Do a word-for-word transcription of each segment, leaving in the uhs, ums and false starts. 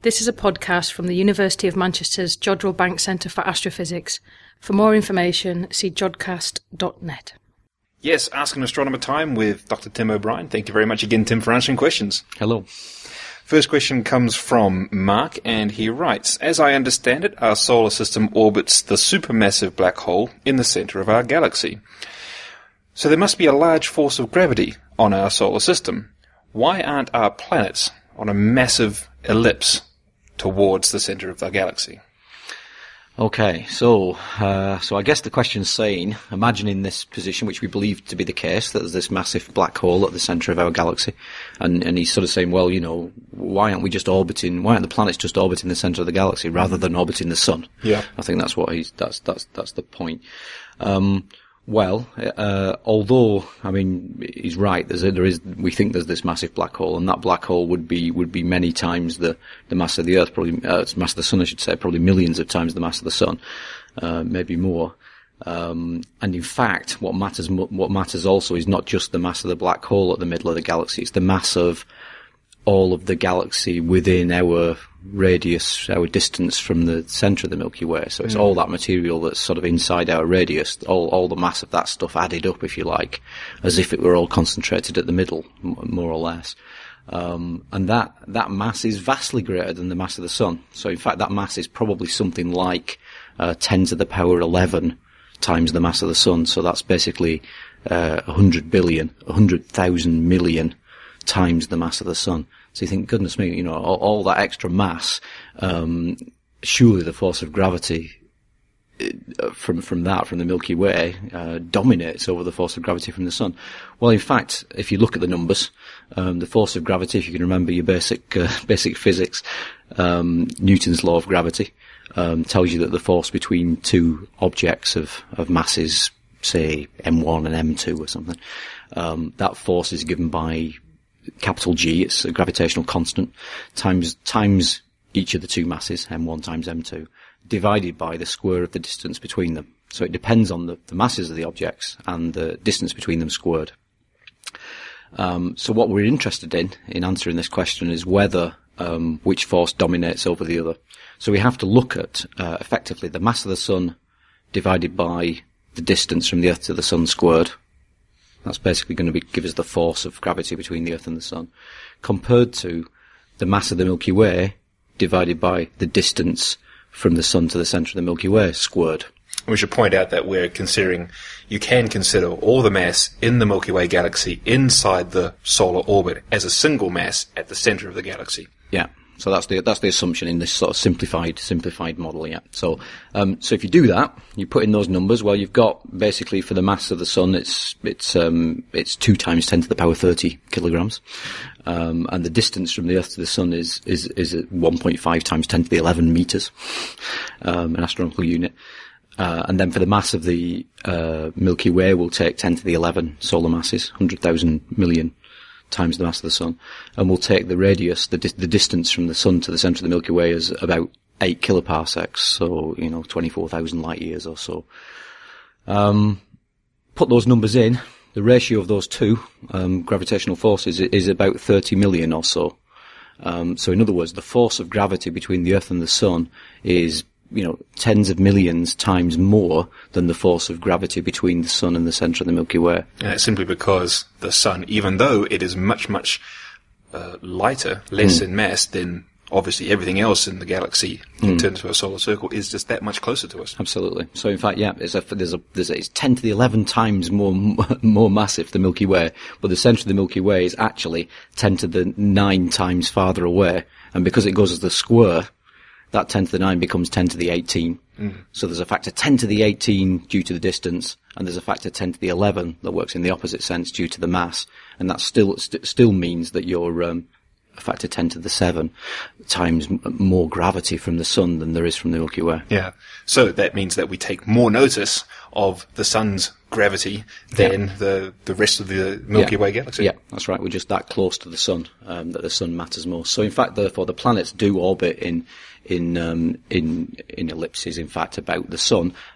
This is a podcast from the University of Manchester's Jodrell Bank Centre for Astrophysics. For more information, see jodcast dot net. Yes, Ask an Astronomer time with Doctor Tim O'Brien. Thank you very much again, Tim, for answering questions. Hello. First question comes from Mark, and he writes, as I understand it, our solar system orbits the supermassive black hole in the centre of our galaxy. So there must be a large force of gravity on our solar system. Why aren't our planets on a massive ellipse towards the centre of our galaxy? Okay, so uh, so I guess the question's saying, imagining this position, which we believe to be the case, that there's this massive black hole at the centre of our galaxy, and, and he's sort of saying, well, you know, why aren't we just orbiting, why aren't the planets just orbiting the centre of the galaxy rather than orbiting the sun? Yeah. I think that's what he's, that's, that's, that's the point. Um, Well, uh, although, I mean, he's right, there's a, there is, we think there's this massive black hole, and that black hole would be, would be many times the, the mass of the Earth, probably, uh, mass of the Sun, I should say, probably millions of times the mass of the Sun, uh, maybe more. Um, and in fact, what matters, what matters also is not just the mass of the black hole at the middle of the galaxy, it's the mass of all of the galaxy within our radius, our distance from the centre of the Milky Way. So it's mm. all that material that's sort of inside our radius, all, all the mass of that stuff added up, if you like, as if it were all concentrated at the middle, more or less. Um, and that, that mass is vastly greater than the mass of the Sun. So in fact, that mass is probably something like, uh, ten to the power eleven times the mass of the Sun. So that's basically, uh, one hundred billion, one hundred thousand million times the mass of the Sun. So you think, goodness me, you know, all, all that extra mass, um, surely the force of gravity uh, from from that, from the Milky Way, uh, dominates over the force of gravity from the Sun. Well, in fact, if you look at the numbers, um, the force of gravity, if you can remember your basic uh, basic physics, um, Newton's law of gravity, um, tells you that the force between two objects of, of masses, say M one and M two or something, um, that force is given by capital G, it's a gravitational constant, times times each of the two masses, M one times M two, divided by the square of the distance between them. So it depends on the, the masses of the objects and the distance between them squared. Um, so what we're interested in, in answering this question, is whether, um, which force dominates over the other. So we have to look at, uh, effectively the mass of the Sun divided by the distance from the Earth to the Sun squared. That's basically going to be, give us the force of gravity between the Earth and the Sun, compared to the mass of the Milky Way divided by the distance from the Sun to the centre of the Milky Way squared. We should point out that we're considering, you can consider all the mass in the Milky Way galaxy inside the solar orbit as a single mass at the centre of the galaxy. Yeah. So that's the, that's the assumption in this sort of simplified, simplified model, yeah. So, um, so if you do that, you put in those numbers, well, you've got basically for the mass of the Sun, it's, it's, um, it's two times ten to the power thirty kilograms. Um, and the distance from the Earth to the Sun is, is, is at one point five times ten to the eleven meters, um, an astronomical unit. Uh, and then for the mass of the, uh, Milky Way, we'll take ten to the eleven solar masses, one hundred thousand million times the mass of the Sun, and we'll take the radius, the, di- the distance from the Sun to the centre of the Milky Way as about eight kiloparsecs, so, you know, twenty-four thousand light years or so. Um, put those numbers in, the ratio of those two, um, gravitational forces is about thirty million or so. Um, so in other words, the force of gravity between the Earth and the Sun is, you know, tens of millions times more than the force of gravity between the Sun and the centre of the Milky Way. And it's simply because the Sun, even though it is much, much uh, lighter, less mm. in mass than obviously everything else in the galaxy in mm. terms of a solar circle, is just that much closer to us. Absolutely. So in fact, yeah, there's a, there's a, there's a, it's ten to the eleven times more, more massive, the Milky Way, but the centre of the Milky Way is actually ten to the nine times farther away, and because it goes as the square, that ten to the nine becomes ten to the eighteen. Mm. So there's a factor ten to the eighteen due to the distance, and there's a factor ten to the eleven that works in the opposite sense due to the mass. And that still st- still means that you're um, a factor ten to the seven times m- more gravity from the Sun than there is from the Milky Way. Yeah. So that means that we take more notice of the Sun's gravity than yeah. the the rest of the Milky yeah. Way galaxy. Yeah, that's right. We're just that close to the Sun, um, that the Sun matters more. So in fact, therefore, the planets do orbit in in um, in in ellipses, in fact, about the Sun,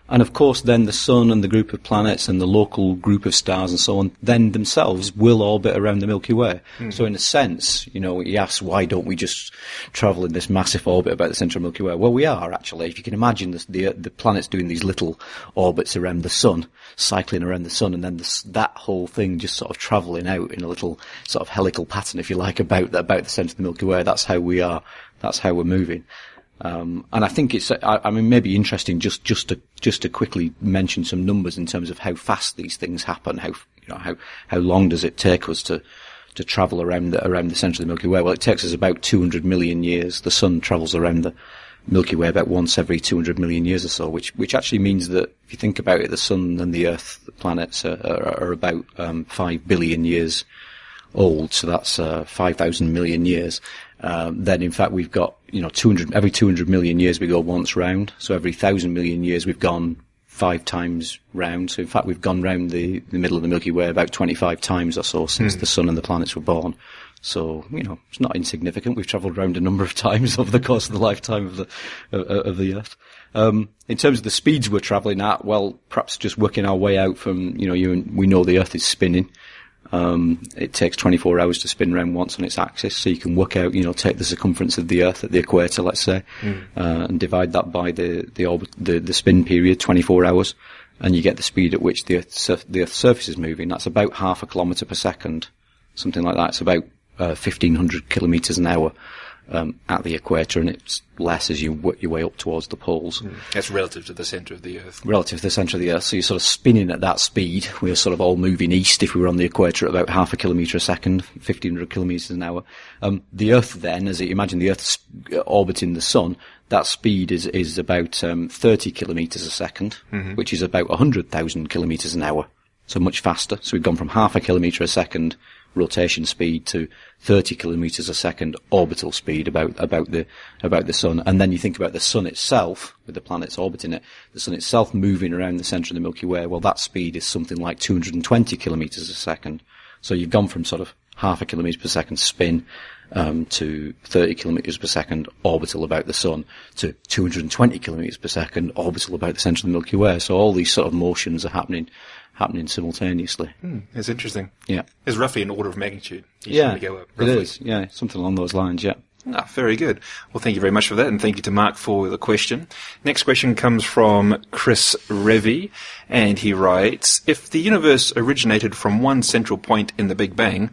And of course, then the sun and the group of planets and the local group of stars and so on, then themselves will orbit around the Milky Way. Mm. So in a sense, you know, he asks, why don't we just travel in this massive orbit about the centre of the Milky Way? Well, we are, actually. If you can imagine the, the, the planets doing these little orbits around the sun, cycling around the sun, and then the, that whole thing just sort of travelling out in a little sort of helical pattern, if you like, about, about the centre of the Milky Way. That's how we are. That's how we're moving. Um, and I think it's, I, I mean, maybe interesting just, just to, just to quickly mention some numbers in terms of how fast these things happen, how, you know, how, how long does it take us to, to travel around the, around the centre of the Milky Way? Well, it takes us about two hundred million years. The sun travels around the Milky Way about once every two hundred million years or so, which, which actually means that if you think about it, the sun and the Earth, the planets are, are, are about, um, five billion years old. So that's, uh, five thousand million years. Um, then in fact we've got, you know, two hundred, every two hundred million years we go once round. So every thousand million years we've gone five times round. So in fact we've gone round the, the middle of the Milky Way about twenty-five times or so since mm. the sun and the planets were born. So, you know, it's not insignificant. We've travelled around a number of times over the course of the lifetime of the, of, of the Earth. Um, in terms of the speeds we're travelling at, well, perhaps just working our way out from, you know, you, we know the Earth is spinning. Um, it takes twenty-four hours to spin round once on its axis, so you can work out, you know, take the circumference of the Earth at the equator, let's say, mm. uh, and divide that by the the, orbit, the the spin period, twenty-four hours, and you get the speed at which the Earth surf, the Earth's surface is moving. That's about half a kilometre per second, something like that. It's about uh, fifteen hundred kilometres an hour um, at the equator, and it's less as you work your way up towards the poles. Mm. That's relative to the centre of the Earth. Relative to the centre of the Earth. So you're sort of spinning at that speed. We're sort of all moving east if we were on the equator at about half a kilometre a second, fifteen hundred kilometres an hour. Um, the Earth then, as you imagine the Earth orbiting the Sun, that speed is, is about um, thirty kilometres a second, mm-hmm. which is about one hundred thousand kilometres an hour. So much faster. So we've gone from half a kilometre a second rotation speed to thirty kilometres a second orbital speed about, about the, about the sun. And then you think about the sun itself, with the planets orbiting it, the sun itself moving around the centre of the Milky Way. Well, that speed is something like two hundred twenty kilometres a second. So you've gone from sort of half a kilometre per second spin, um, to thirty kilometres per second orbital about the sun to two hundred twenty kilometres per second orbital about the centre of the Milky Way. So all these sort of motions are happening happening simultaneously. Mm, it's interesting. Yeah. It's roughly an order of magnitude. Each yeah, time we go up, it is. Yeah, something along those lines, yeah. Ah, very good. Well, thank you very much for that, and thank you to Mark for the question. Next question comes from Chris Revy, and he writes, if the universe originated from one central point in the Big Bang,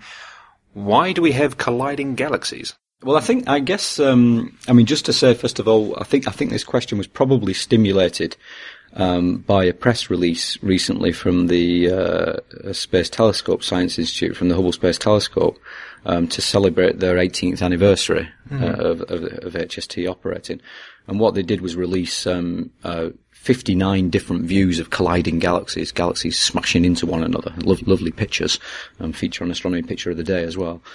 why do we have colliding galaxies? Well, I think, I guess, um, I mean, just to say, first of all, I think, I think this question was probably stimulated Um, by a press release recently from the uh, Space Telescope Science Institute, from the Hubble Space Telescope, um, to celebrate their eighteenth anniversary mm-hmm. uh, of, of, of H S T operating. And what they did was release um, uh, fifty-nine different views of colliding galaxies, galaxies smashing into one another. Lo- lovely pictures, um, feature on Astronomy Picture of the Day as well.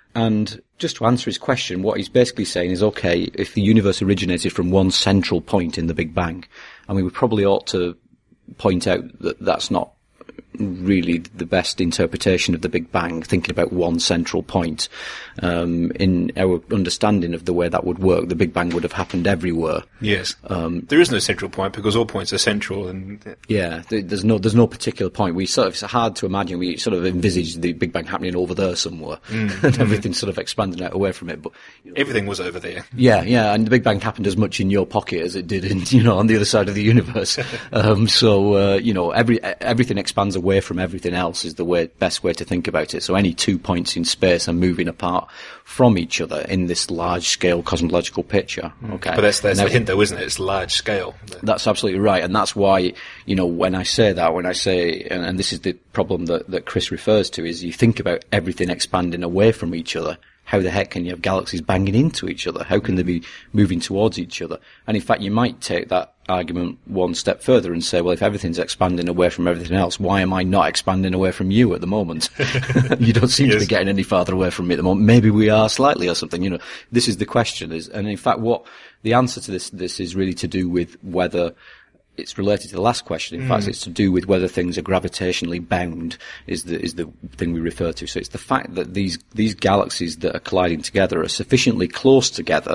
And just to answer his question, what he's basically saying is, okay, if the universe originated from one central point in the Big Bang, I mean, we probably ought to point out that that's not really the best interpretation of the Big Bang, thinking about one central point. Um, in our understanding of the way that would work, the Big Bang would have happened everywhere. Yes. Um, there is no central point because all points are central, and yeah, there's no there's no particular point. We sort of, it's hard to imagine. We sort of envisage the Big Bang happening over there somewhere, mm. and everything sort of expanding out away from it. But you know, everything was over there. Yeah, yeah, and the Big Bang happened as much in your pocket as it did in, you know, on the other side of the universe. um, so uh, you know, every everything expands away from everything else is the way, best way to think about it. So any two points in space are moving apart from each other in this large-scale cosmological picture. Okay, but that's that's now, the hint, though, isn't it? It's large scale. That's absolutely right, and that's why, you know, when I say that, when I say, and, and this is the problem that that Chris refers to, is you think about everything expanding away from each other. How the heck can you have galaxies banging into each other? How can they be moving towards each other? And in fact, you might take that argument one step further and say, well, if everything's expanding away from everything else, why am I not expanding away from you at the moment? You don't seem yes. to be getting any farther away from me at the moment. Maybe we are slightly or something. You know, this is the question. Is, and in fact, what the answer to this, this is really to do with whether it's related to the last question. In mm. fact, it's to do with whether things are gravitationally bound is the is the thing we refer to. So it's the fact that these these galaxies that are colliding together are sufficiently close together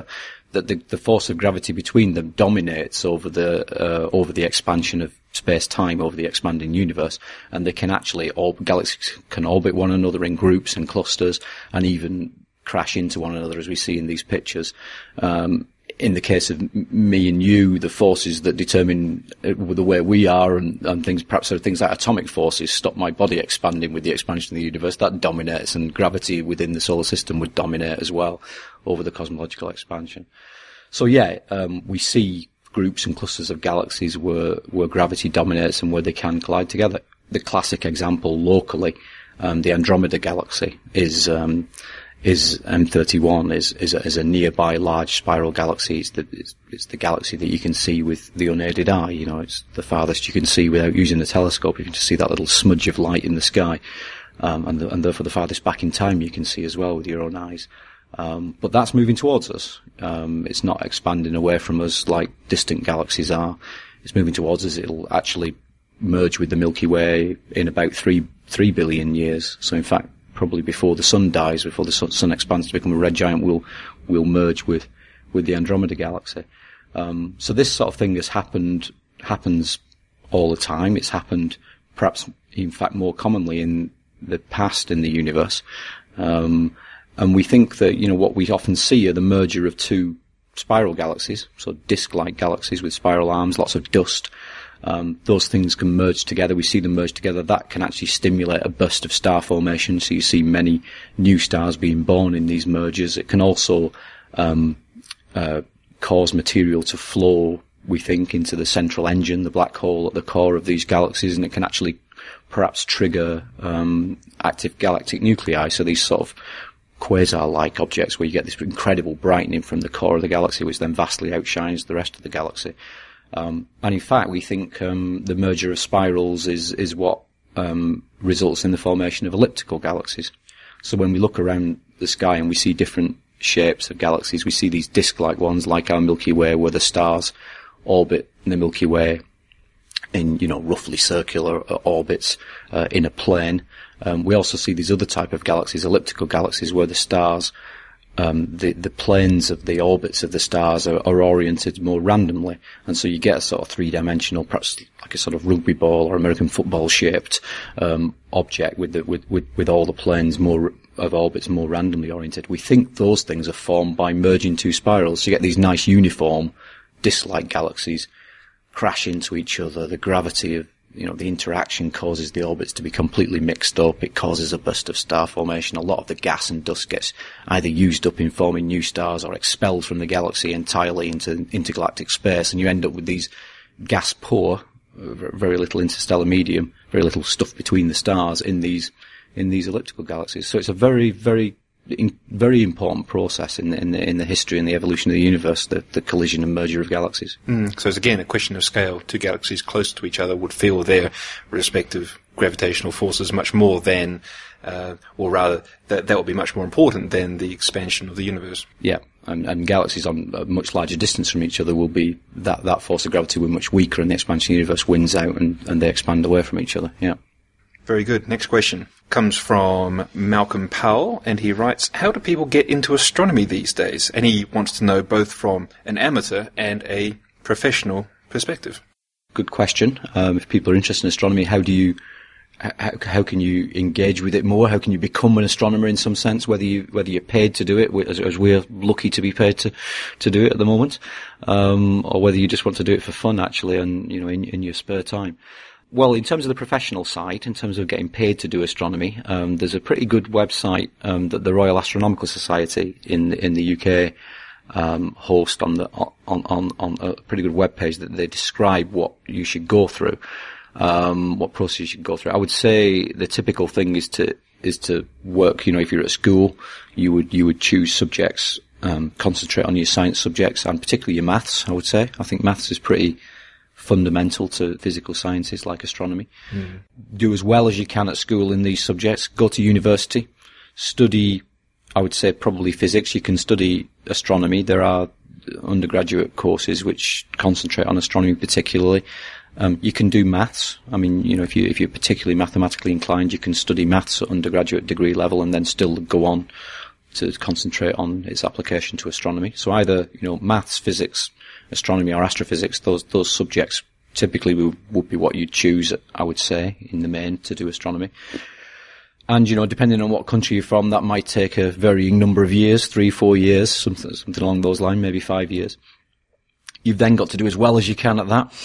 that the, the force of gravity between them dominates over the uh, over the expansion of space-time, over the expanding universe, and they can actually, all galaxies can orbit one another in groups and clusters, and even crash into one another, as we see in these pictures. Um, in the case of me and you, the forces that determine the way we are and, and things, perhaps there are things like atomic forces stop my body expanding with the expansion of the universe. That dominates, and gravity within the solar system would dominate as well over the cosmological expansion. So yeah, um, we see groups and clusters of galaxies where, where gravity dominates and where they can collide together. The classic example locally, um, the Andromeda Galaxy is, um, is M thirty-one, is, is a, is a nearby large spiral galaxy. It's the, it's, it's the galaxy that you can see with the unaided eye. You know, it's the farthest you can see without using the telescope. You can just see that little smudge of light in the sky. Um, and, the, and therefore the farthest back in time you can see as well with your own eyes. Um, but that's moving towards us. Um, it's not expanding away from us like distant galaxies are. It's moving towards us. It'll actually merge with the Milky Way in about three, three billion years. So in fact, probably before the sun dies, before the sun, sun expands to become a red giant, we'll, we'll merge with, with the Andromeda Galaxy. Um, so this sort of thing has happened, happens all the time. It's happened perhaps, in fact, more commonly in the past in the universe. Um, And we think that, you know, what we often see are the merger of two spiral galaxies, so disk-like galaxies with spiral arms, lots of dust. Um, those things can merge together. We see them merge together. That can actually stimulate a burst of star formation, so you see many new stars being born in these mergers. It can also um, uh, cause material to flow, we think, into the central engine, the black hole at the core of these galaxies, and it can actually perhaps trigger um, active galactic nuclei, so these sort of quasar-like objects where you get this incredible brightening from the core of the galaxy, which then vastly outshines the rest of the galaxy. Um, and in fact, we think um, the merger of spirals is is what um, results in the formation of elliptical galaxies. So when we look around the sky and we see different shapes of galaxies, we see these disk-like ones, like our Milky Way, where the stars orbit the Milky Way in, you know, roughly circular orbits uh, in a plane. Um, we also see these other type of galaxies, elliptical galaxies, where the stars, um, the, the planes of the orbits of the stars are, are oriented more randomly. And so you get a sort of three-dimensional, perhaps like a sort of rugby ball or American football shaped, um, object with the, with, with, with all the planes more, of orbits more randomly oriented. We think those things are formed by merging two spirals. So you get these nice uniform disk-like galaxies crash into each other. The gravity of You know, the interaction causes the orbits to be completely mixed up. It causes a burst of star formation. A lot of the gas and dust gets either used up in forming new stars or expelled from the galaxy entirely into intergalactic space, and you end up with these gas poor, very little interstellar medium, very little stuff between the stars in these in these elliptical galaxies. So it's a very, very In, very important process in the, in the in the history and the evolution of the universe, the, the collision and merger of galaxies. Mm, so it's again a question of scale. Two galaxies close to each other would feel their respective gravitational forces much more than, uh, or rather, that that would be much more important than the expansion of the universe. Yeah, and, and galaxies on a much larger distance from each other will be, that, that force of gravity will be much weaker, and the expansion of the universe wins out and, and they expand away from each other. Yeah. Very good. Next question comes from Malcolm Powell, and he writes, how do people get into astronomy these days? And he wants to know both from an amateur and a professional perspective. Good question. Um, if people are interested in astronomy, how do you, how, how can you engage with it more? How can you become an astronomer in some sense, whether you, whether you're paid to do it, as, as we're lucky to be paid to, to do it at the moment, um, or whether you just want to do it for fun, actually, and, you know, in, in your spare time. Well, in terms of the professional side, in terms of getting paid to do astronomy, um, there's a pretty good website um, that the Royal Astronomical Society in in the U K um, host on the on on on a pretty good web page that they describe what you should go through, um, what process you should go through. I would say the typical thing is to is to work. You know, if you're at school, you would you would choose subjects, um, concentrate on your science subjects, and particularly your maths. I would say I think maths is pretty fundamental to physical sciences like astronomy. Mm. Do as well as you can at school in these subjects. Go to university. Study, I would say, probably physics. You can study astronomy. There are undergraduate courses which concentrate on astronomy particularly. Um, you can do maths. I mean, you know, if you if you're particularly mathematically inclined, you can study maths at undergraduate degree level and then still go on to concentrate on its application to astronomy. So either, you know, maths, physics, astronomy or astrophysics, those, those subjects typically would, would be what you'd choose, I would say, in the main to do astronomy. And, you know, depending on what country you're from, that might take a varying number of years, three, four years, something, something along those lines, maybe five years. You've then got to do as well as you can at that,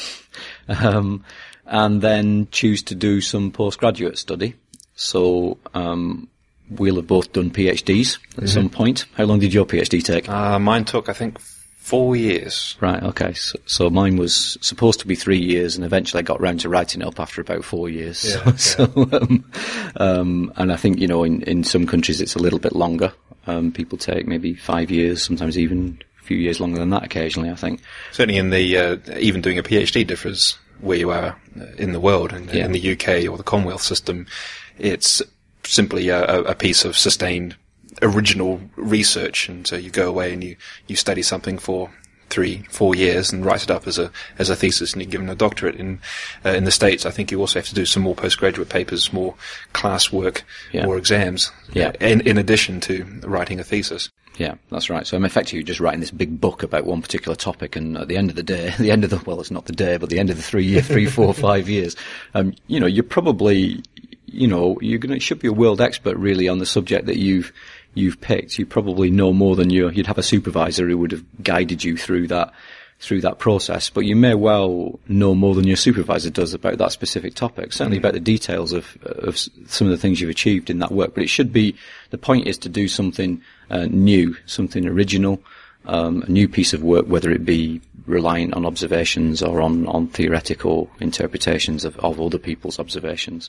um, and then choose to do some postgraduate study. So, um, we'll have both done PhDs at mm-hmm. some point. How long did your PhD take? Uh, mine took, I think, four years. Right, okay. So, so mine was supposed to be three years, and eventually I got round to writing it up after about four years. Yeah, so, yeah. so um, um, and I think, you know, in, in some countries it's a little bit longer. Um, people take maybe five years, sometimes even a few years longer than that occasionally, I think. Certainly in the, uh, even doing a PhD differs where you are in the world. In, yeah. in the U K or the Commonwealth system, it's simply a, a piece of sustained original research, and so you go away and you, you study something for three, four years and write it up as a as a thesis, and you're given a doctorate. In uh, in the States, I think you also have to do some more postgraduate papers, more class work, yeah. more exams, yeah. uh, in, in addition to writing a thesis. Yeah, that's right. So I'm effectively just writing this big book about one particular topic, and at the end of the day, the end of the, well, it's not the day, but the end of the three, year, three, four, five years, um, you know, you're probably, you know, you're gonna, should be a world expert really on the subject that you've, you've picked. You probably know more than your, you'd have a supervisor who would have guided you through that, through that process, but you may well know more than your supervisor does about that specific topic, certainly mm-hmm. about the details of, of some of the things you've achieved in that work. But it should be, the point is to do something uh, new, something original, um, a new piece of work, whether it be reliant on observations or on, on theoretical interpretations of, of other people's observations.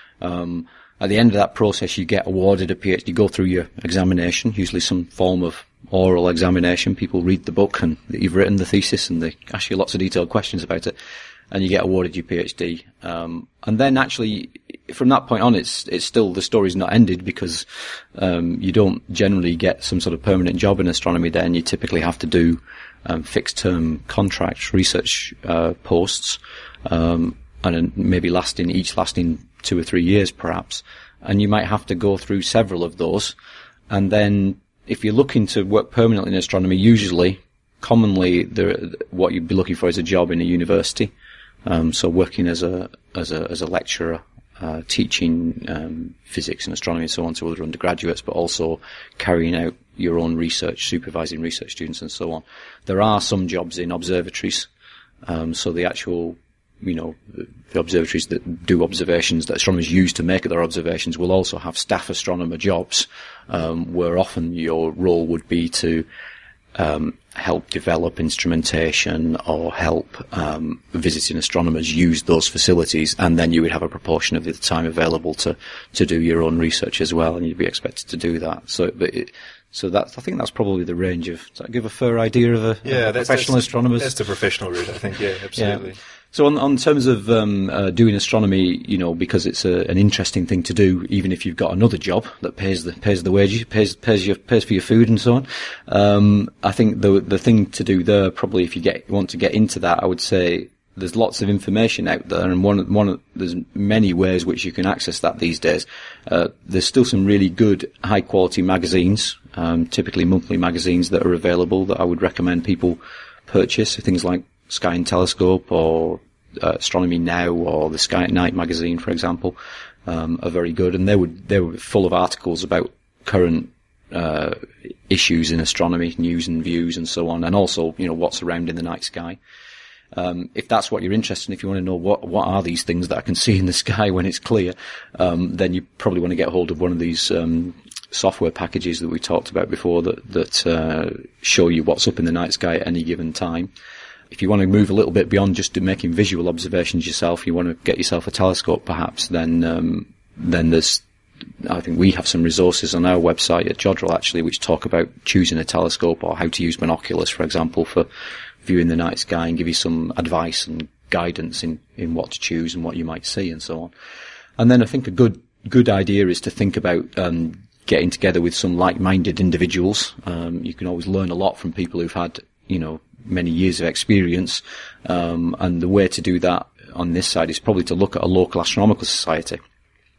Um, at the end of that process, you get awarded a PhD, you go through your examination, usually some form of oral examination. People read the book and you've written the thesis, and they ask you lots of detailed questions about it, and you get awarded your PhD. Um, and then actually, from that point on, it's it's still, the story's not ended, because um, you don't generally get some sort of permanent job in astronomy then. You typically have to do um, fixed-term contracts, research uh, posts, um, and maybe lasting, each lasting two or three years perhaps. And you might have to go through several of those, and then if you're looking to work permanently in astronomy, usually, commonly, there, what you'd be looking for is a job in a university. Um, so working as a as a as a lecturer, uh, teaching um, physics and astronomy and so on to other undergraduates, but also carrying out your own research, supervising research students and so on. There are some jobs in observatories, um, so the actual, you know, the observatories that do observations that astronomers use to make their observations will also have staff astronomer jobs, um, where often your role would be to um, help develop instrumentation or help um, visiting astronomers use those facilities, and then you would have a proportion of the time available to, to do your own research as well, and you'd be expected to do that. So, but it, So that's, I think that's probably the range of, does that give a fair idea of a, yeah, of that's, professional that's, astronomers? That's the professional route, I think, yeah, absolutely. Yeah. So on, on terms of um, uh, doing astronomy, you know, because it's a, an interesting thing to do, even if you've got another job that pays the pays the wages, pays pays your pays for your food and so on. Um, I think the the thing to do there, probably if you get want to get into that, I would say there's lots of information out there, and one one there's many ways which you can access that these days. Uh, there's still some really good high quality magazines, um, typically monthly magazines that are available that I would recommend people purchase. Things like Sky and Telescope or uh, Astronomy Now or the Sky at Night magazine, for example, um, are very good, and they would they were full of articles about current uh, issues in astronomy, news and views, and so on, and also you know what's around in the night sky. Um, if that's what you're interested in, if you want to know what what are these things that I can see in the sky when it's clear, um, then you probably want to get hold of one of these um, software packages that we talked about before that that uh, show you what's up in the night sky at any given time. If you want to move a little bit beyond just making visual observations yourself, you want to get yourself a telescope perhaps, then um, then there's, I think we have some resources on our website at Jodrell actually which talk about choosing a telescope or how to use binoculars, for example, for viewing the night sky, and give you some advice and guidance in, in what to choose and what you might see and so on. And then I think a good good idea is to think about um, getting together with some like-minded individuals. Um, you can always learn a lot from people who've had, you know, many years of experience, um, and the way to do that on this side is probably to look at a local astronomical society.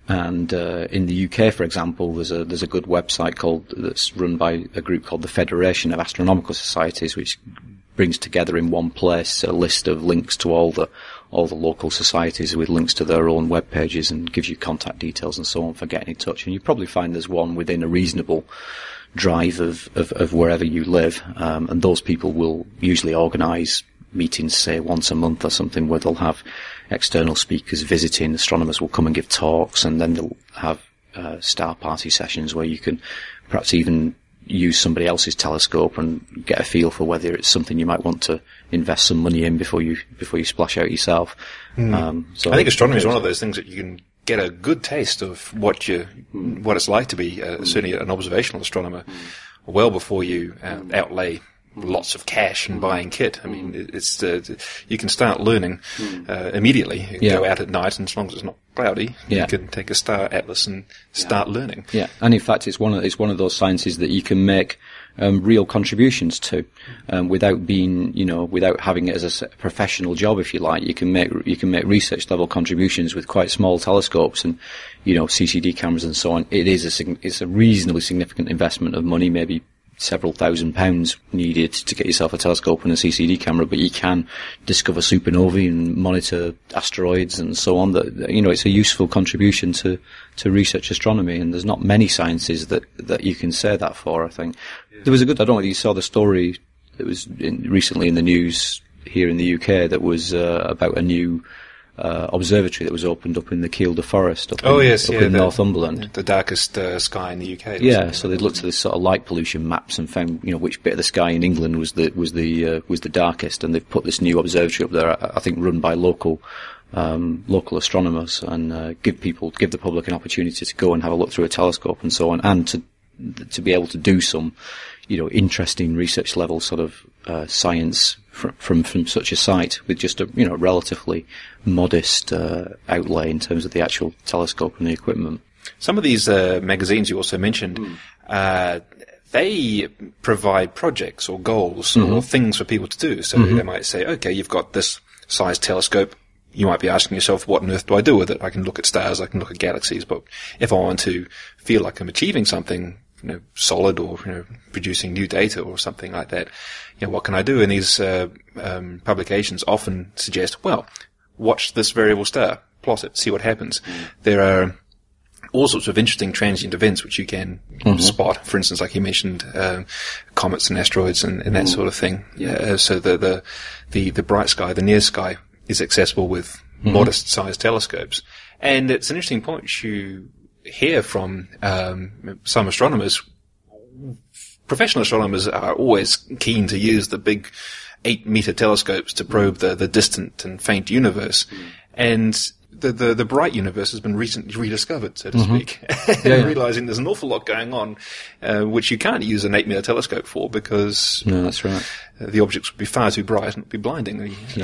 And uh, in the U K, for example, there's a there's a good website called that's run by a group called the Federation of Astronomical Societies, which brings together in one place a list of links to all the all the local societies with links to their own web pages, and gives you contact details and so on for getting in touch. And you probably find there's one within a reasonable drive of of, of wherever you live, um, and those people will usually organise meetings, say once a month or something, where they'll have external speakers visiting. Astronomers will come and give talks, and then they'll have uh, star party sessions where you can perhaps even use somebody else's telescope and get a feel for whether it's something you might want to invest some money in before you before you splash out yourself. Mm. Um, so I think astronomy is one of those things that you can get a good taste of what you mm. what it's like to be uh, mm. certainly an observational astronomer mm. well before you uh, outlay lots of cash and buying kit. I mean, it's uh, you can start learning uh, immediately. You can yeah. go out at night, and as long as it's not cloudy, yeah. you can take a star atlas and start yeah. learning. Yeah, and in fact, it's one of it's one of those sciences that you can make um, real contributions to, um, without being, you know, without having it as a professional job, if you like. You can make you can make research level contributions with quite small telescopes and, you know, C C D cameras and so on. It is a it's a reasonably significant investment of money, maybe several thousand pounds needed to get yourself a telescope and a C C D camera, but you can discover supernovae and monitor asteroids and so on. That, you know, it's a useful contribution to, to research astronomy, and there's not many sciences that, that you can say that for, I think. Yeah. There was a good, I don't know if you saw the story that was in, recently in the news here in the U K that was uh, about a new Uh, observatory that was opened up in the Kielder Forest up oh, in, yes, up yeah, in the, Northumberland. The darkest uh, sky in the U K. Yeah, so they'd looked at this sort of light pollution maps and found, you know, which bit of the sky in England was the was the uh, was the darkest, and they've put this new observatory up there, I, I think run by local um, local astronomers, and uh, give people, give the public an opportunity to go and have a look through a telescope and so on, and to to be able to do some, you know, interesting research level sort of uh, science from, from from such a site with just a, you know, relatively modest uh, outlay in terms of the actual telescope and the equipment. Some of these uh, magazines you also mentioned, mm. uh, they provide projects or goals mm-hmm. or things for people to do. So mm-hmm. they might say, okay, you've got this size telescope. You might be asking yourself, what on earth do I do with it? I can look at stars, I can look at galaxies, but if I want to feel like I'm achieving something, you know, solid, or, you know, producing new data or something like that, you know, what can I do? And these uh, um, publications often suggest, well, watch this variable star, plot it, see what happens. Mm. There are all sorts of interesting transient events which you can mm-hmm. spot. For instance, like you mentioned, uh, comets and asteroids and, and that mm. sort of thing. Yeah. Uh, so the, the the the bright sky, the near sky, is accessible with mm-hmm. modest-sized telescopes. And it's an interesting point you hear from um, some astronomers. Professional astronomers are always keen to use the big eight-meter telescopes to probe the, the distant and faint universe. Mm. And the, the, the bright universe has been recently rediscovered, so to mm-hmm. speak. and yeah, yeah. realizing there's an awful lot going on, uh, which you can't use an eight-meter telescope for, because no, that's right. Uh, the objects would be far too bright and it would be blinding.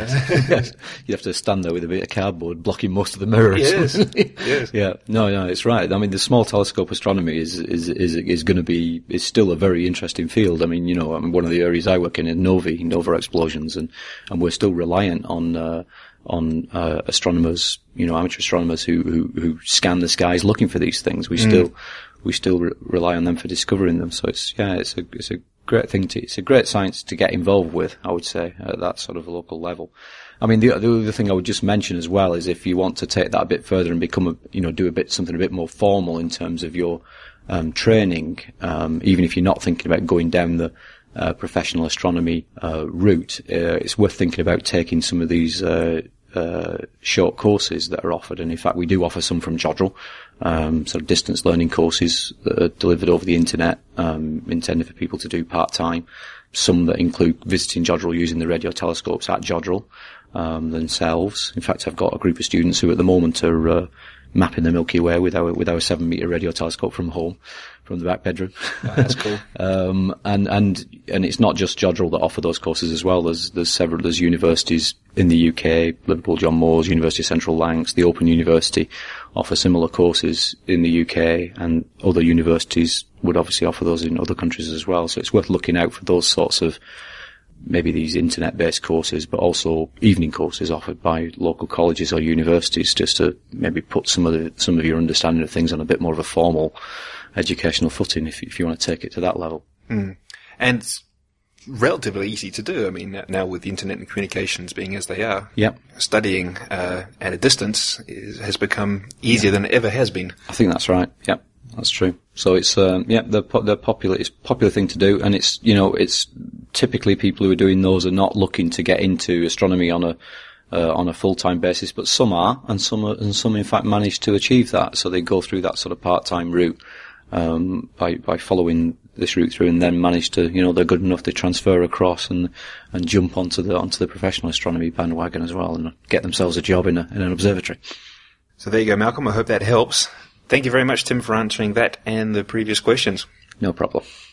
Yes. You'd have to stand there with a bit of cardboard blocking most of the mirrors. Yes. yes. Yeah. No, no, it's right. I mean, the small telescope astronomy is, is, is, is going to be, is still a very interesting field. I mean, you know, I mean, one of the areas I work in is novae, nova explosions, and, and we're still reliant on, uh, on, uh, astronomers, you know, amateur astronomers who, who, who scan the skies looking for these things. We mm. still, we still re- rely on them for discovering them. So it's, yeah, it's a, it's a, great thing to, it's a great science to get involved with, I would say, at that sort of local level. I mean, the, the other thing I would just mention as well is if you want to take that a bit further and become a, you know, do a bit, something a bit more formal in terms of your, um, training, um, even if you're not thinking about going down the, uh, professional astronomy, uh, route, uh, it's worth thinking about taking some of these, uh, uh, short courses that are offered. And in fact, we do offer some from Jodrell, um, sort of distance learning courses that are delivered over the internet, um, intended for people to do part-time. Some that include visiting Jodrell using the radio telescopes at Jodrell, um, themselves. In fact, I've got a group of students who at the moment are, uh, mapping the Milky Way with our, with our seven meter radio telescope from home, from the back bedroom. Oh, that's cool. um, and, and, and it's not just Jodrell that offer those courses as well. There's, there's several, there's universities in the U K, Liverpool John Moores, University of Central Lancs, the Open University offer similar courses in the U K, and other universities would obviously offer those in other countries as well. So it's worth looking out for those sorts of maybe these internet-based courses, but also evening courses offered by local colleges or universities, just to maybe put some of the, some of your understanding of things on a bit more of a formal educational footing, if, if you want to take it to that level. Mm. And it's relatively easy to do. I mean, now with the internet and communications being as they are, yep. studying uh, at a distance is, has become easier yep. than it ever has been. I think that's right. Yep. That's true. So it's, um, yeah, they're, po- they're popular, it's a popular thing to do, and it's, you know, it's typically people who are doing those are not looking to get into astronomy on a, uh, on a full-time basis, but some are, and some are, and some in fact manage to achieve that, so they go through that sort of part-time route, um, by, by following this route through, and then manage to, you know, they're good enough to transfer across and, and jump onto the, onto the professional astronomy bandwagon as well, and get themselves a job in a, in an observatory. So there you go, Malcolm. I hope that helps. Thank you very much, Tim, for answering that and the previous questions. No problem.